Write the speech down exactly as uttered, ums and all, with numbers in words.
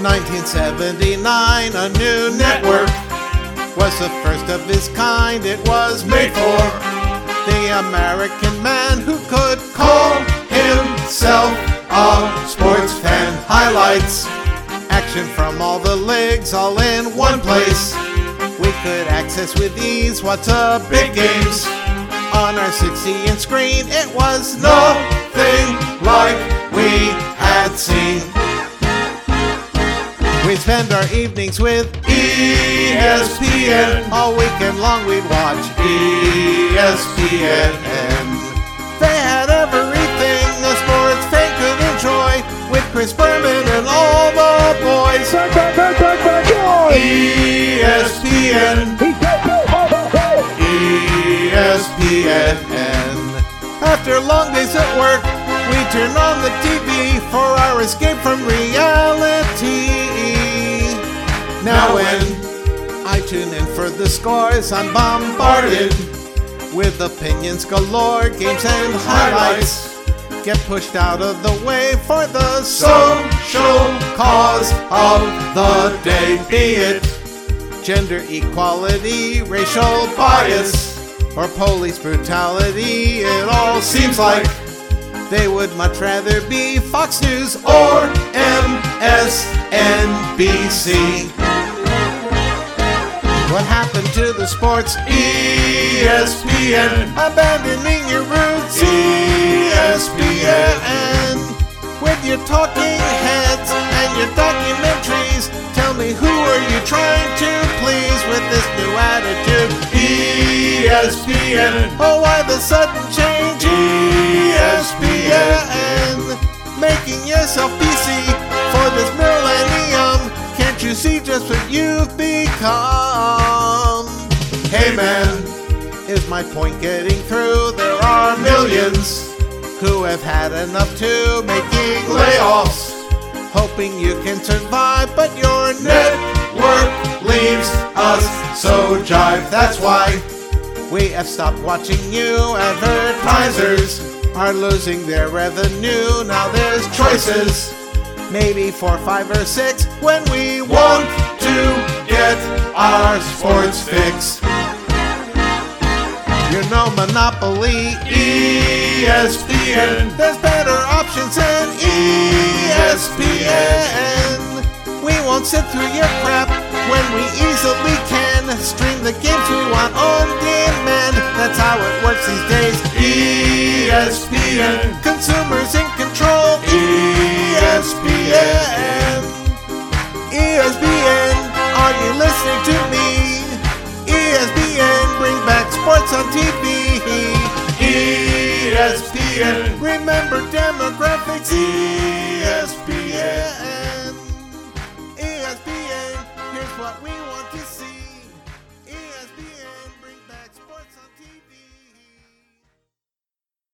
nineteen seventy-nine, a new network was the first of its kind. It was made for the American man who could call himself a sports fan. Highlights, action from all the leagues, all in one place. We could access with ease what's a big games on our sixty inch screen. It was nothing like we had seen. We'd spend our evenings with E S P N. All weekend long we'd watch E S P N. They had everything a sports fan could enjoy, with Chris Berman and all the boys. E S P N. E S P N. After long days at work, we turn on the T V for our escape from reality. Now when I tune in for the scores, I'm bombarded with opinions galore, games and highlights get pushed out of the way for the social cause of the day. Be it gender equality, racial bias, or police brutality, it all seems like they would much rather be Fox News or M S N B C. What happened to the sports? E S P N. Abandoning your roots? E S P N. With your talking heads and your documentaries, tell me, who are you trying to please with this new attitude? E S P N. Oh, why the sudden change? E S P N. Making yourself P C for this millennium. Can't you see just what you've become? Hey man, is my point getting through? There are millions who have had enough to making layoffs, hoping you can survive, but your network leaves us so jive. That's why we have stopped watching you. Advertisers are losing their revenue. Now there's choices, maybe four, five, or six, when we want to get our sports fix. You're no monopoly, E S P N. There's better options than E S P N. We won't sit through your crap when we easily can stream the games we want on demand. That's how it works these days. E S P N. Consumers in control. E S P N. E S P N. Are you listening to me? E S P N. Bring back sports on T V. E S P N. Remember demographics. E S P N.